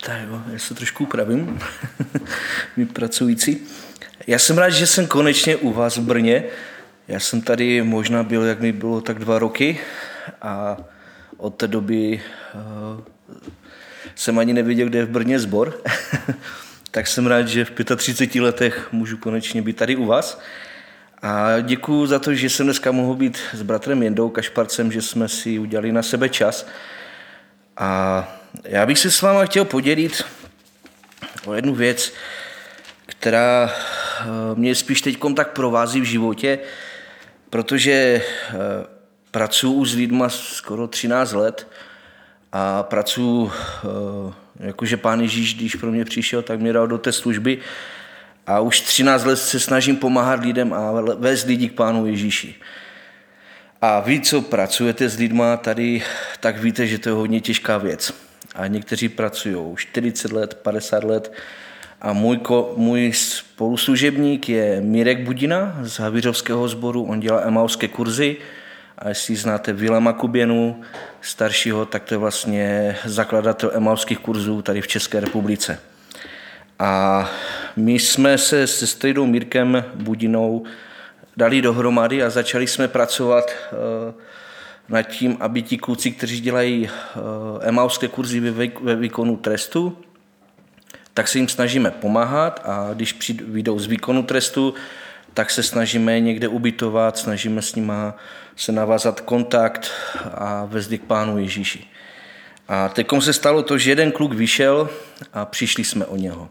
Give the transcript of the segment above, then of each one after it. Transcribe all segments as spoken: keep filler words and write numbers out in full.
Tak jo, já se trošku upravím, my pracující. Já jsem rád, že jsem konečně u vás v Brně. Já jsem tady možná byl, jak mi bylo, tak dva roky a od té doby uh, jsem ani nevěděl, kde je v Brně sbor. Tak jsem rád, že v třiceti pěti letech můžu konečně být tady u vás. A děkuju za to, že jsem dneska mohl být s bratrem Jendou Kašparcem, že jsme si udělali na sebe čas. A já bych se s váma chtěl podělit o jednu věc, která mě spíš teďkom tak provází v životě, protože pracuji s lidma skoro třináct let a pracuji, jakože Pán Ježíš, když pro mě přišel, tak mě dal do té služby a už třináct let se snažím pomáhat lidem a vést lidi k Pánu Ježíši. A vy, co pracujete s lidma tady, tak víte, že to je hodně těžká věc. A někteří pracují čtyřicet let, padesát let. A můj, ko, můj spoluslužebník je Mirek Budina z Havířovského sboru. On dělá emauské kurzy. A jestli znáte Vilema Kuběnu, staršího, tak to je vlastně zakladatel emauských kurzů tady v České republice. A my jsme se se strejdou Mirkem Budinou dali dohromady a začali jsme pracovat uh, nad tím, aby ti kluci, kteří dělají uh, emauské kurzy ve, ve výkonu trestu, tak se jim snažíme pomáhat a když vyjdou z výkonu trestu, tak se snažíme někde ubytovat, snažíme s nima se navázat kontakt a vést k Pánu Ježíši. A teďkom se stalo to, že jeden kluk vyšel a přišli jsme o něho.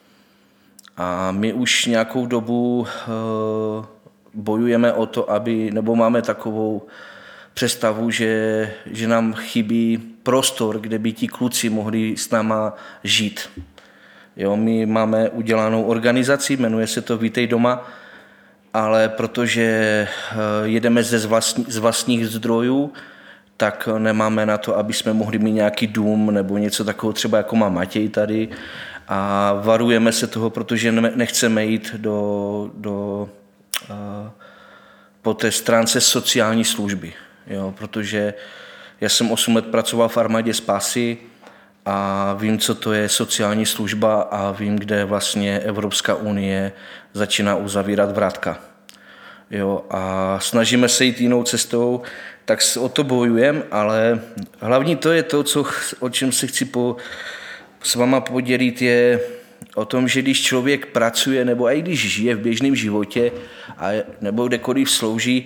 A my už nějakou dobu uh, bojujeme o to, aby, nebo máme takovou představu, že, že nám chybí prostor, kde by ti kluci mohli s náma žít. Jo, my máme udělanou organizaci, jmenuje se to Vítej doma, ale protože jedeme ze vlastní, z vlastních zdrojů, tak nemáme na to, aby jsme mohli mít nějaký dům nebo něco takového, třeba jako má Matěj tady. A varujeme se toho, protože nechceme jít do, do, uh, po té stránce sociální služby. Jo, protože já jsem osm let pracoval v armádě spásy a vím, co to je sociální služba a vím, kde vlastně Evropská unie začíná uzavírat vrátka. Jo, a snažíme se jít jinou cestou, tak o to bojujeme, ale hlavní to je to, co, o čem se chci po, s váma podělit, je o tom, že když člověk pracuje nebo i když žije v běžném životě a nebo kdekoliv slouží,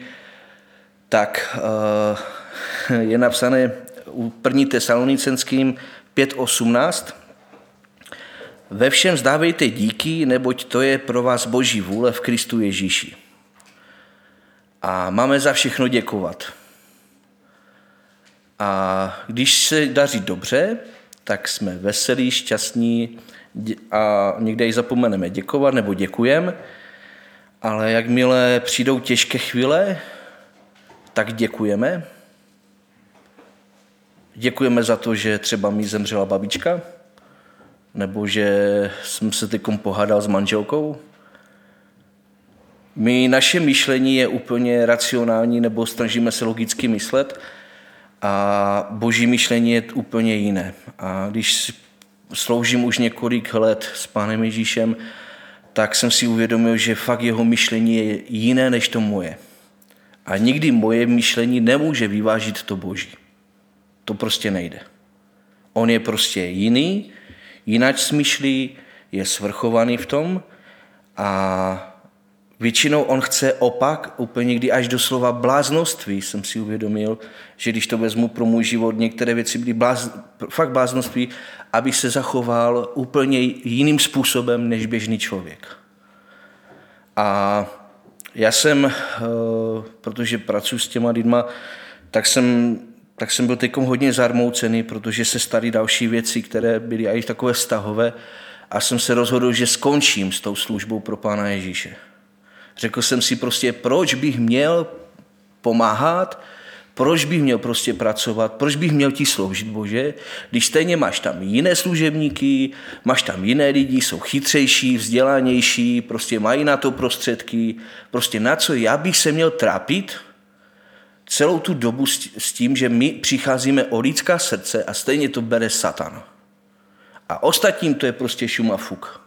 tak uh, je napsané u první Tesalonicenským pět osmnáct. Ve všem vzdávejte díky, neboť to je pro vás Boží vůle v Kristu Ježíši. A máme za všechno děkovat. A když se daří dobře, tak jsme veselí, šťastní a někde i zapomeneme děkovat nebo děkujeme, ale jakmile přijdou těžké chvíle, tak děkujeme. Děkujeme za to, že třeba mi zemřela babička, nebo že jsem se teďkom pohádal s manželkou. My, naše myšlení je úplně racionální, nebo snažíme se logicky myslet, a Boží myšlení je úplně jiné. A když sloužím už několik let s Pánem Ježíšem, tak jsem si uvědomil, že fakt jeho myšlení je jiné než to moje. A nikdy moje myšlení nemůže vyvážit to Boží. To prostě nejde. On je prostě jiný, jinak smýšlí, je svrchovaný v tom a většinou on chce opak, úplně někdy až doslova bláznoství. Jsem si uvědomil, že když to vezmu pro můj život, některé věci byly bláz, fakt bláznoství, abych se zachoval úplně jiným způsobem než běžný člověk. A já jsem, protože pracuji s těma lidma, tak jsem, tak jsem byl teďkom hodně zarmoucený, protože se staly další věci, které byly i takové vztahové a jsem se rozhodl, že skončím s tou službou pro Pána Ježíše. Řekl jsem si prostě, proč bych měl pomáhat, proč bych měl prostě pracovat, proč bych měl ti sloužit, Bože, když stejně máš tam jiné služebníky, máš tam jiné lidi, jsou chytřejší, vzdělanější, prostě mají na to prostředky, prostě na co já bych se měl trápit celou tu dobu s tím, že my přicházíme o lidská srdce a stejně to bere Satan. A ostatním to je prostě šum a fuk.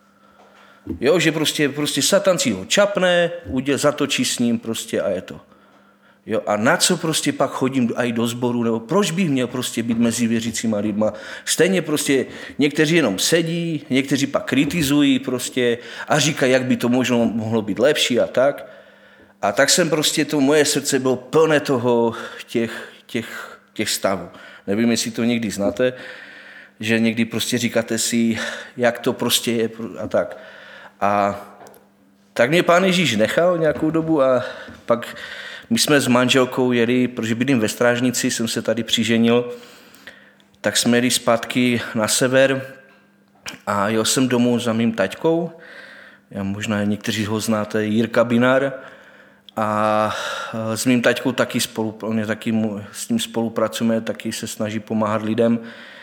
Jo, že prostě, prostě Satan si ho čapne, uděl, zatočí s ním prostě a je to. Jo, a na co prostě pak chodím i do sboru, nebo proč bych měl prostě být mezi věřícíma lidma? Stejně prostě někteří jenom sedí, někteří pak kritizují prostě a říkají, jak by to možno mohlo být lepší a tak. A tak jsem prostě, to moje srdce bylo plné toho, těch, těch, těch stavů. Nevím, jestli to někdy znáte, že někdy prostě říkáte si, jak to prostě je a tak. A tak mě Pán Ježíš nechal nějakou dobu a pak my jsme s manželkou jeli, protože bydlím ve Strážnici, jsem se tady přiženil, tak jsme jeli zpátky na sever a jel jsem domů za mým taťkou. Já možná někteří ho znáte, Jirka Binar. A s mým taťkou taky, spolu, taky s ním spolupracujeme, taky se snaží pomáhat lidem.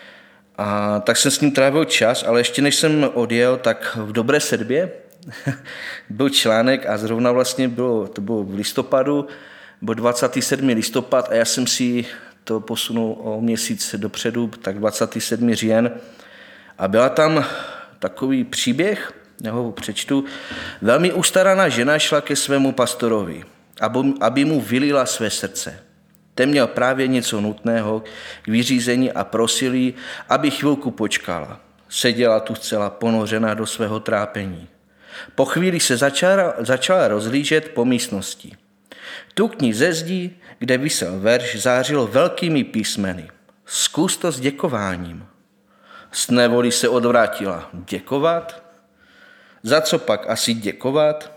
A tak jsem s ním trávil čas, ale ještě než jsem odjel, tak v Dobré Sedbě byl článek a zrovna vlastně bylo, to bylo v listopadu, byl dvacátého sedmého listopad a já jsem si to posunul o měsíc dopředu, tak dvacátého sedmého říjen. A byla tam takový příběh, já ho přečtu. Velmi ustaraná žena šla ke svému pastorovi, aby mu vylila své srdce. Ten měl právě něco nutného k vyřízení a prosil jí, aby chvilku počkala. Seděla tu zcela ponořená do svého trápení. Po chvíli se začala, začala rozhlížet po místnosti. Tukni ze zdi, kde visel verš, zářilo velkými písmeny. Zkus to s děkováním. S nevolí se odvrátila. Děkovat? Za co pak asi děkovat?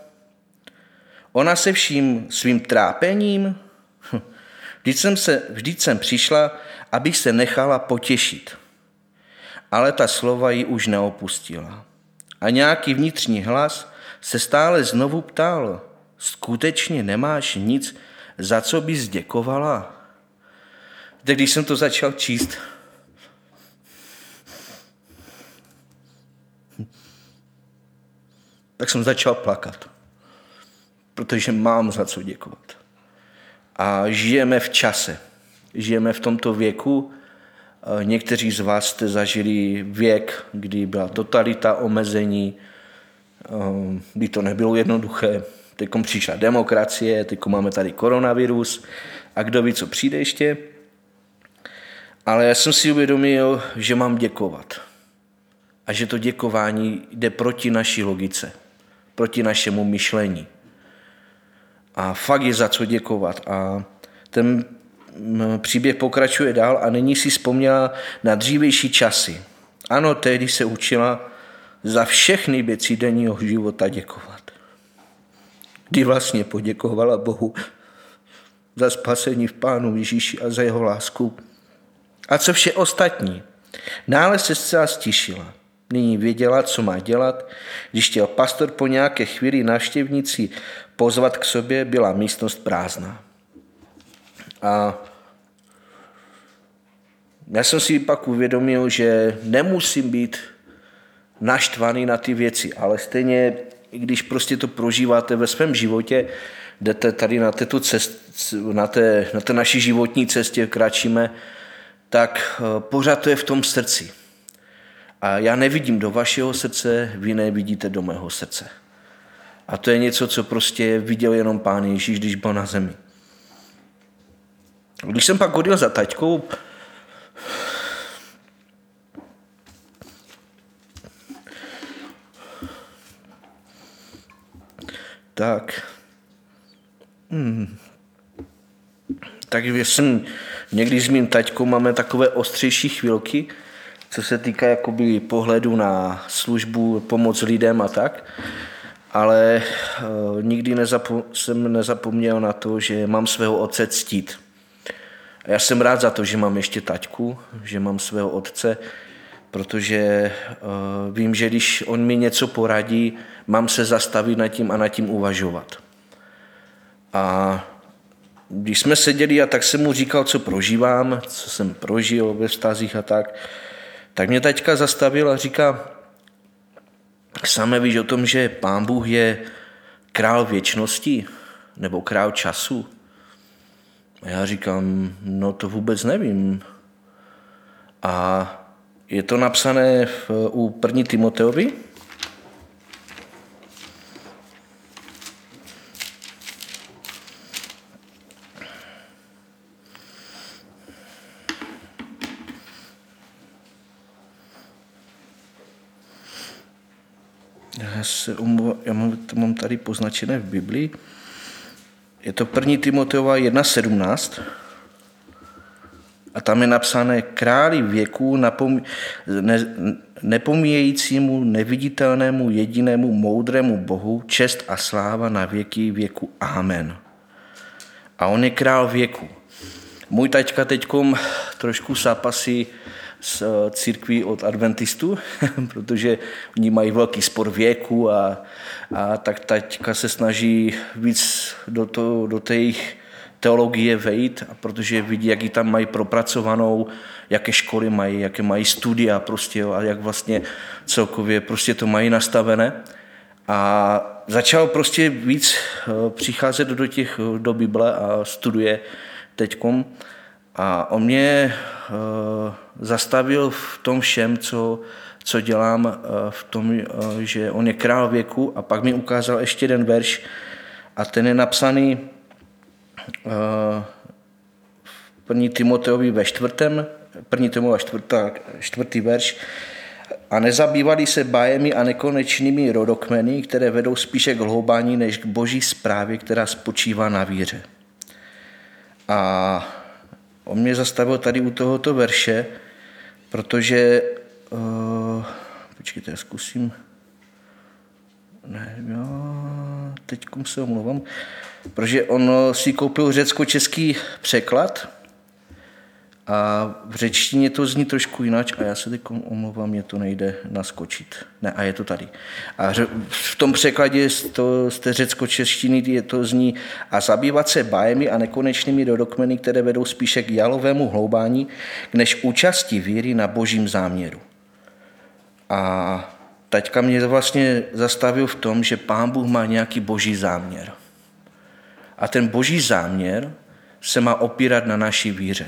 Ona se vším svým trápením? Vždyť jsem, se, vždyť jsem přišla, abych se nechala potěšit. Ale ta slova ji už neopustila. A nějaký vnitřní hlas se stále znovu ptal. Skutečně nemáš nic, za co bys děkovala? Tak když jsem to začal číst, tak jsem začal plakat, protože mám za co děkovat. A žijeme v čase, žijeme v tomto věku. Někteří z vás jste zažili věk, kdy byla totalita, omezení, kdy to nebylo jednoduché. Teď přišla demokracie, teď máme tady koronavirus a kdo ví, co přijde ještě. Ale já jsem si uvědomil, že mám děkovat. A že to děkování jde proti naší logice, proti našemu myšlení. A fakt je za co děkovat. A ten příběh pokračuje dál a nyní si vzpomněla na dřívější časy. Ano, tehdy se učila za všechny věci denního života děkovat. Kdy vlastně poděkovala Bohu za spasení v Pánu Ježíši a za jeho lásku. A co vše ostatní. Nále se zcela stišila. Nyní věděla, co má dělat. Když chtěl pastor po nějaké chvíli návštěvníci pozvat k sobě, byla místnost prázdná. A já jsem si pak uvědomil, že nemusím být naštvaný na ty věci, ale stejně, když prostě to prožíváte ve svém životě, jdete tady na této cest, na té, na té naší životní cestě, kráčíme, tak pořád to je v tom srdci. A já nevidím do vašeho srdce, vy nevidíte do mého srdce. A to je něco, co prostě viděl jenom Pán Ježíš, když byl na zemi. Když jsem pak odjel za taťkou, tak, hmm, tak jsem někdy s mým taťkou máme takové ostřejší chvilky, co se týká jakoby pohledu na službu, pomoc lidem a tak. Ale uh, nikdy nezapo- jsem nezapomněl na to, že mám svého otce ctít. A já jsem rád za to, že mám ještě taťku, že mám svého otce, protože uh, vím, že když on mi něco poradí, mám se zastavit nad tím a nad tím uvažovat. A když jsme seděli a tak jsem mu říkal, co prožívám, co jsem prožil ve vztazích a tak, tak mě taťka zastavil a říká, same víš o tom, že Pán Bůh je král věčnosti nebo král času? A já říkám, no to vůbec nevím. A Je to napsané v, u první Timoteovi. Já, se umluv, já mám, to mám tady poznačené v Biblii. Je to první Timoteova jedna sedmnáct. A tam je napsané králi věku napom, ne, nepomíjejícímu, neviditelnému, jedinému, moudrému Bohu, čest a sláva na věky věku. Amen. A on je král věku. Můj taťka teďkom trošku zápasí s církví od adventistů, protože oni mají velký spor věku a, a tak taťka se snaží víc do, to, do té jejich teologie vejít, a protože vidí, jak ji tam mají propracovanou, jaké školy mají, jaké mají studia prostě, jo, a jak vlastně celkově prostě to mají nastavené. A začal prostě víc přicházet do těch do Bible a studuje teďkom. A on mě uh, zastavil v tom všem, co, co dělám, uh, v tom, uh, že on je král věku, a pak mi ukázal ještě jeden verš a ten je napsaný uh, v první Timoteovi ve čtvrtém, první Timoteova čtvrtá, čtvrtý verš. A nezabývali se bájemi a nekonečnými rodokmeny, které vedou spíše k hloubání než k boží správě, která spočívá na víře. A on mě zastavil tady u tohoto verše, protože... Uh, počkejte, já zkusím... Ne, já teďkom se omlouvám. Protože on si koupil řecko-český překlad a v řečtině to zní trošku jinak a já se teď omlouvám, mě to nejde naskočit. Ne, a je to tady. A v tom překladě to, z té řecko-češtiny je to zní a zabývat se bájemi a nekonečnými rodokmeny, které vedou spíše k jalovému hloubání, než účasti víry na božím záměru. A taťka mě vlastně zastavil v tom, že Pán Bůh má nějaký boží záměr. A ten boží záměr se má opírat na naší víře.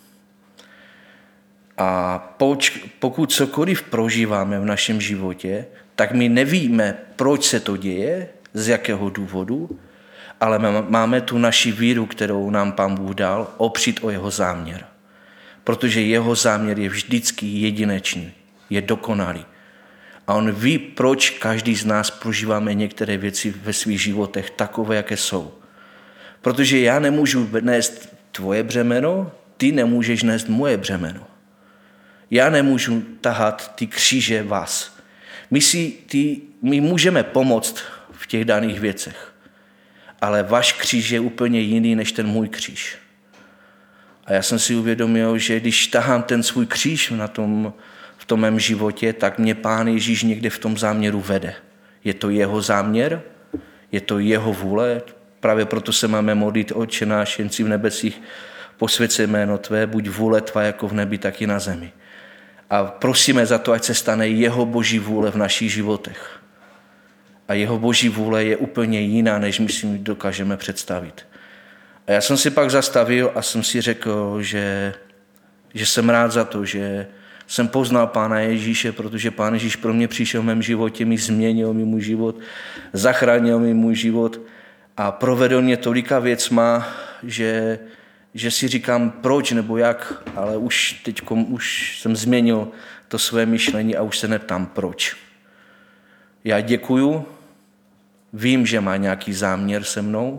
A pokud cokoliv prožíváme v našem životě, tak my nevíme, proč se to děje, z jakého důvodu, ale máme tu naši víru, kterou nám Pán Bůh dal, opřít o jeho záměr. Protože jeho záměr je vždycky jedinečný, je dokonalý. A on ví, proč každý z nás prožíváme některé věci ve svých životech takové, jaké jsou. Protože já nemůžu nést tvoje břemeno, ty nemůžeš nést moje břemeno. Já nemůžu tahat ty kříže vás. My, si ty, my můžeme pomoct v těch daných věcech, ale váš kříž je úplně jiný než ten můj kříž. A já jsem si uvědomil, že když tahám ten svůj kříž na tom, v tom mém životě, tak mě Pán Ježíš někde v tom záměru vede. Je to jeho záměr, je to jeho vůle, právě proto se máme modlit: Otče náš, jen si v nebesích, posvěť se jméno tvé, buď vůle tvá jako v nebi, tak i na zemi. A prosíme za to, ať se stane jeho boží vůle v našich životech. A jeho boží vůle je úplně jiná, než my si dokážeme představit. A já jsem si pak zastavil a jsem si řekl, že, že jsem rád za to, že jsem poznal Pána Ježíše, protože Pán Ježíš pro mě přišel v mém životě, mi změnil mi můj život, zachránil mi můj život a provedl mě tolika věcma, že, že si říkám proč nebo jak, ale už teď už jsem změnil to své myšlení a už se neptám proč. Já děkuju, vím, že má nějaký záměr se mnou,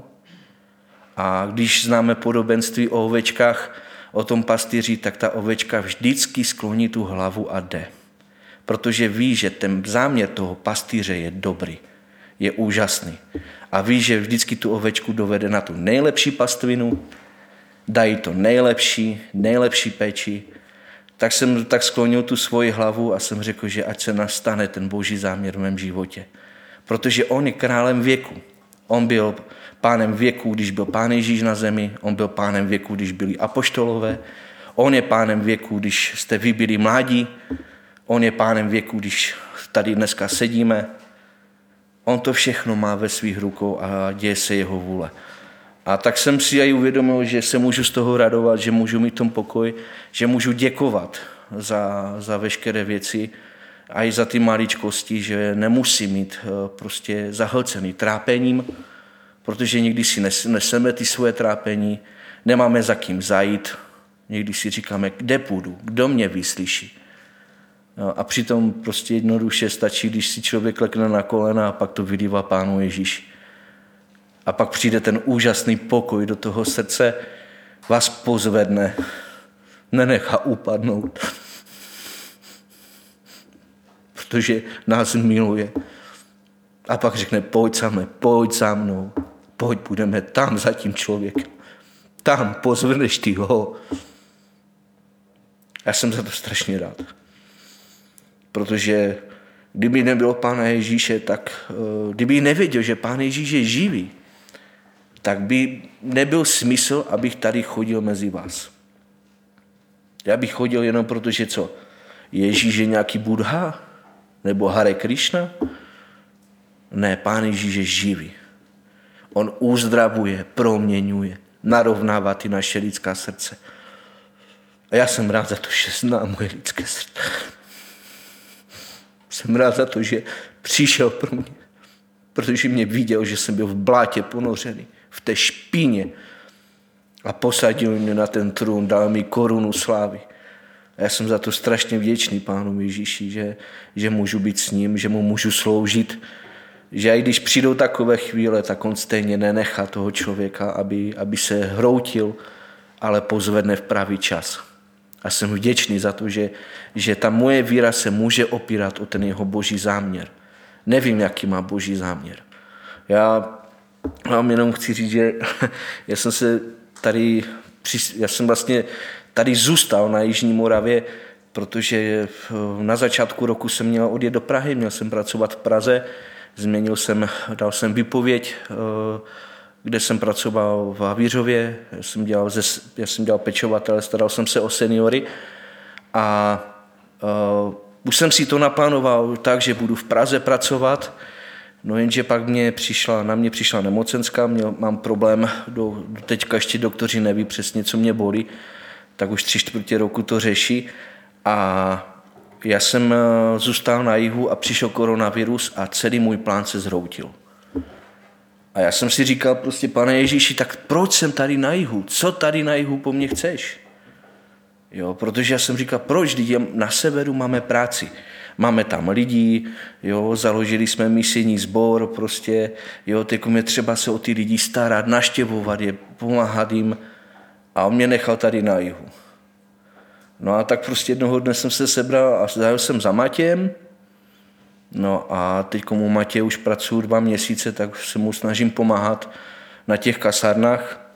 a když známe podobenství o ovečkách, o tom pastýři, tak ta ovečka vždycky skloní tu hlavu a jde. Protože ví, že ten záměr toho pastýře je dobrý, je úžasný. A ví, že vždycky tu ovečku dovede na tu nejlepší pastvinu, dají to nejlepší, nejlepší péči. Tak jsem tak sklonil tu svoji hlavu a jsem řekl, že ať se nastane ten boží záměr v mém životě. Protože on je králem věku. On byl pánem věku, když byl Pán Ježíš na zemi, on byl pánem věku, když byli apoštolové, on je pánem věku, když jste vy byli mladí, on je pánem věku, když tady dneska sedíme. On to všechno má ve svých rukou a děje se jeho vůle. A tak jsem si aj uvědomil, že se můžu z toho radovat, že můžu mít tom pokoj, že můžu děkovat za, za veškeré věci a i za ty maličkosti, že nemusí mít prostě zahlcený trápením, protože někdy si neseme ty svoje trápení, nemáme za kým zajít, někdy si říkáme, kde půjdu, kdo mě vyslyší. No, a přitom prostě jednoduše stačí, když si člověk lekne na kolena a pak to vylívá Pánu Ježíši. A pak přijde ten úžasný pokoj do toho srdce, vás pozvedne, nenechá upadnout, protože nás miluje. A pak řekne, pojď za mnou, pojď za mnou, pojď, budeme tam za tím člověkem. Tam pozvedneš ty ho. Já jsem za to strašně rád. Protože kdyby nebylo Pána Ježíše, tak kdyby nevěděl, že Pán Ježíš je živý, tak by nebyl smysl, abych tady chodil mezi vás. Já bych chodil jenom proto, že co? Ježíš je nějaký Buddha? Nebo Hare Krishna? Ne, Pán Ježíš je živý. On uzdravuje, proměňuje, narovnává ty naše lidská srdce. A já jsem rád za to, že zná moje lidské srdce. Jsem rád za to, že přišel pro mě, protože mě viděl, že jsem byl v blátě ponořený, v té špíně a posadil mě na ten trůn, dal mi korunu slávy. A já jsem za to strašně vděčný Pánu Ježíši, že, že můžu být s ním, že mu můžu sloužit, že i když přijdou takové chvíle, tak on stejně nenechá toho člověka, aby, aby se hroutil, ale pozvedne v pravý čas. A jsem vděčný za to, že, že ta moje víra se může opírat o ten jeho boží záměr. Nevím, jaký má boží záměr. Já vám jenom chci říct, že já jsem se tady, já jsem vlastně tady zůstal na Jižní Moravě, protože na začátku roku jsem měl odjet do Prahy, měl jsem pracovat v Praze, změnil jsem, dal jsem výpověď, kde jsem pracoval v Havířově, já jsem dělal, ze, já jsem dělal pečovatele, staral jsem se o seniory a uh, už jsem si to naplánoval tak, že budu v Praze pracovat, no jenže pak mě přišla, na mě přišla nemocenská, měl, mám problém, do, do teďka ještě doktoři neví přesně, co mě bolí, tak už tři čtvrtě roku to řeší a já jsem zůstal na jihu a přišel koronavirus a celý můj plán se zhroutil. A já jsem si říkal prostě, Pane Ježíši, tak proč jsem tady na jihu? Co tady na jihu po mně chceš? Jo, protože já jsem říkal, proč? Když na severu máme práci. Máme tam lidi, jo, založili jsme misijní sbor, prostě, jo, teď je třeba se o ty lidi starat, naštěvovat je, pomáhat jim. A on mě nechal tady na jihu. No a tak prostě jednoho dne jsem se sebral a zajel jsem za Matějem. No a teď komu Matěj už pracuji dva měsíce, tak se mu snažím pomáhat na těch kasárnách.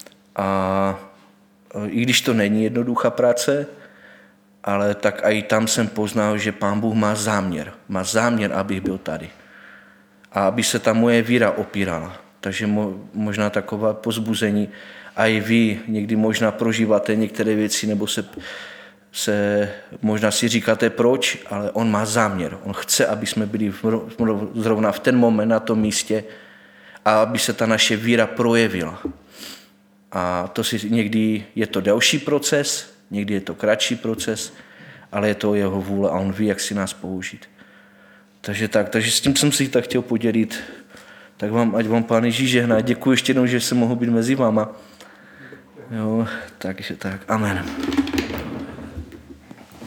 A i když to není jednoduchá práce, ale tak i tam jsem poznal, že Pán Bůh má záměr. Má záměr, abych byl tady. A aby se ta moje víra opírala. Takže mo, možná taková pozbuzení. A i vy někdy možná prožíváte některé věci, nebo se, se možná si říkáte proč, ale on má záměr. On chce, aby jsme byli v, zrovna v ten moment na tom místě a aby se ta naše víra projevila. A to si někdy je to delší proces, někdy je to kratší proces, ale je to jeho vůle a on ví, jak si nás použít. Takže tak, takže s tím jsem si tak chtěl podělit. Tak vám, ať vám Pán Ježíš žehná. Děkuji ještě jednou, že jsem mohl být mezi váma. Jo, takže tak. Amen.